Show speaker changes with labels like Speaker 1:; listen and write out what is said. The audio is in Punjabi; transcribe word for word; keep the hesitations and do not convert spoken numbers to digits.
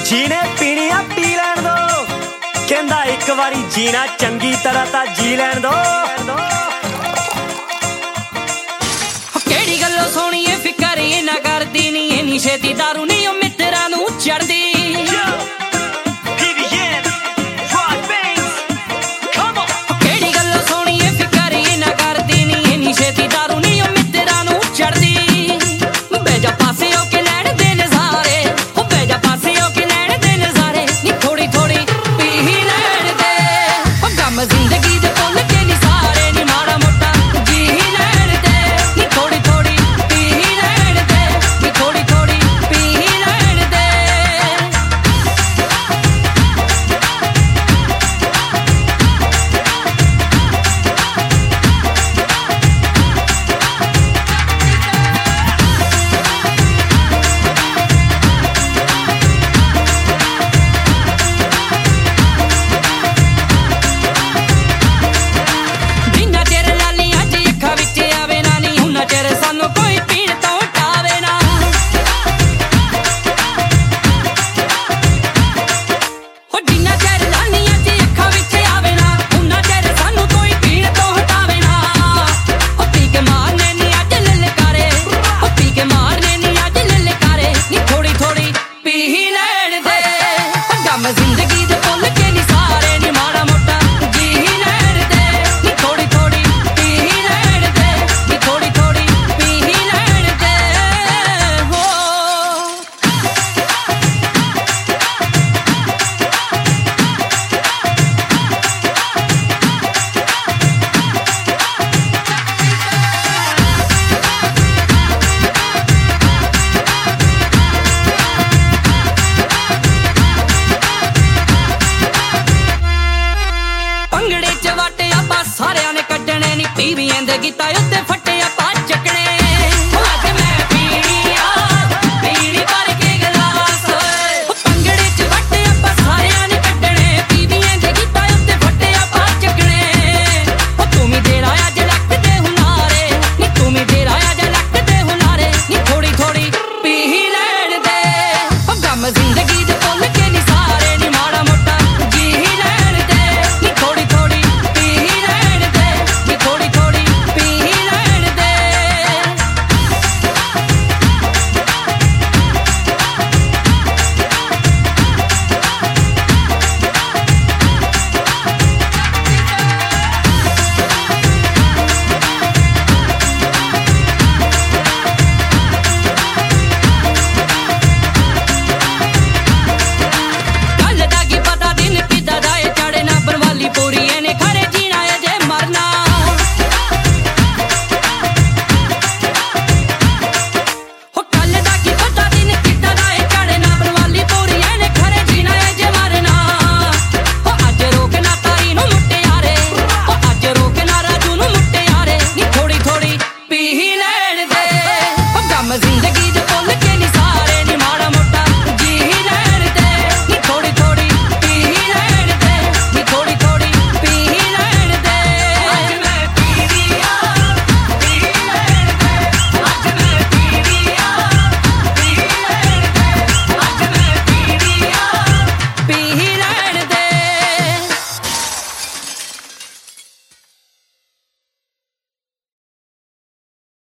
Speaker 1: जीने पीनी आ पी लैन दो, कहंदा एक वारी जीना चंगी तरह ता जी लैन दो।
Speaker 2: केड़ी गल्लों सोहणीए फिकर ये ना करदी नी, इन्नी छेती दारू नी ओ मित्तरां नूं चढ़दी। केड़ी गल्लों सोहणीए फिकर ये ना करदी नी, इन्नी छेती दारू नी ओ मित्तरां नूं चढ़दी। बैजा पासे हो के लैण दे नज़ारे, ओ बैजा पासे हो के लैण दे नज़ारे, नी थोड़ी थोड़ी पी ही लैण दे। ओ गम जिंदगी दे भुल के नी सारे, नी माड़ा मोटा जी ही लैण दे, नी थोड़ी थोड़ी पी ही लैण दे, नी थोड़ी थोड़ी पी ही लैण दे। जिन्ना चਿਰ ਲਾਲੀਆਂ ਚ ਅੱਖਾਂ ਵਿੱਚ ਆਵੇ ਨਾ ਨੀ, ਉਨਾ ਚਿਰ ਸਾਨੂੰ ਕੋਈ ਪੀਣ ਤੋਂ ਹਟਾਵੇ ਨਾ। ਹੋ ਜਿੰਨਾ ਚਿਰ ਲਾਲੀਆਂ ਚ ਅੱਖਾਂ ਵਿੱਚ ਆਵੇ ਨਾ, ਉਨਾ ਚਿਰ ਸਾਨੂੰ ਕੋਈ ਪੀਣ ਤੋਂ ਹਟਾਵੇ ਨਾ। ਹੋ ਪੀ ਕੇ ਮਾਰਨੇ ਨੀ ਅੱਜ ਲਲਕਾਰੇ, ਹੋ ਪੀ ਕੇ ਮਾਰਨੇ ਨੀ ਅੱਜ ਲਲਕਾਰੇ, ਨੀ ਥੋੜੀ ਥੋੜੀ ਪੀ ਹੀ ਲੈਣ ਦੇ। ਹੋ ਗਮ ਜ਼ਿੰਦਗੀ ਦੇ ਭੁੱਲ ਕੇ ਨੀ ਸਾਰੇ, ਨੀ ਮਾੜਾ ਮੋਟਾ ਜੀ ਹੀ ਲੈਣ ਦੇ, ਨੀ ਥੋੜੀ ਥੋੜੀ ਪੀ ਹੀ ਲੈਣ ਦੇ, ਨੀ ਥੋੜੀ ਥੋੜੀ ਪੀ ਹੀ ਲੈਣ ਦੇ। ਹੋ ਭੰਗੜੇ ਚ ਵਾਟੇ ਆਪਾਂ ਸਾਰਿਆਂ ਨੇ ਕੱਢਣੇ ਨੀ, ਟੀਵੀਆਂ ਦੇ ਗੀਤਾਂ ਉੱਤੇ ਫੱਟੇ ਆਪਾਂ ਚੱਕਣੇ। ਹੋ ਅੱਜ ਮੈਂ ਪੀਣੀ ਆ ਪੀਣੀ ਭਰ ਕੇ ਗਲਾਸ, ਹੋ ਭੰਗੜੇ ਚ ਵਾਟੇ ਆਪਾਂ ਸਾਰਿਆਂ ਨੇ ਕੱਢਣੇ, ਟੀਵੀਆਂ ਦੇ ਗੀਤਾਂ ਉੱਤੇ ਫੱਟੇ ਆਪਾਂ ਚੱਕਣੇ। ਹੋ ਤੂੰ ਵੀ ਤੇਰਾ ਅੱਜ ਲੱਕ ਦੇ ਹੁਨਾਰੇ, ਨੀ ਤੂੰ ਵੀ ਤੇਰਾ ਅੱਜ ਲੱਕ ਦੇ ਹੁਨਾਰੇ, ਨੀ ਥੋੜੀ ਥੋੜੀ ਪੀ ਹੀ ਲੈਣ ਦੇ। ਹੋ ਗਮ ਜ਼ਿੰਦਗੀ ਦੇ ਭੁੱਲ ਕੇ ਨੀ ਸਾਰੇ, ਨੀ ਮਾੜਾ ਮੋਟਾ ਜੀ ਹੀ ਲੈਣ ਦੇ, ਨੀ ਥੋੜੀ ਥੋੜੀ ਪੀ ਹੀ ਲੈਣ ਦੇ, ਨੀ ਥੋੜੀ ਥੋੜੀ ਪੀ ਹੀ ਲੈਣ ਦੇ। ਗੱਲ ਦਾ ਕੀ ਪਤਾ ਦਿਨ ਕਿੱਦਾਂ ਦਾ ਏ ਚੜੇ ਨਾ, ਬਰਵਾਲੀ ਪੂਰੀ ਇਹਨੇ ਖਰੇ ਜੀਣਾ ਏ ਜੇ ਮਰਨਾ। ਹੋ ਕੱਲ ਦਾ ਕੀ ਪਤਾ ਦਿਨ ਕਿੱਦਾਂ ਦਾ ਏ ਚੜੇ ਨਾ, ਬਰਵਾਲੀ ਪੂਰੀ ਇਹਨੇ ਖਰੇ ਜੀਣਾ ਏ ਜੇ ਮਰਨਾ। ਹੋ ਅੱਜ ਰੋਕ ਨਾ ਤਾਰੀ ਨੂੰ ਮੁਟਿਆਰੇ, ਹੋ ਅੱਜ ਰੋਕ ਨਾ ਰਾਜੂ ਨੂੰ ਮੁਟਿਆਰੇ, ਨੀ ਥੋੜੀ ਥੋੜੀ ਪੀ ਹੀ ਲੈਣ ਦੇ। ਹੋ ਗਮ ਜ਼ਿੰਦਗੀ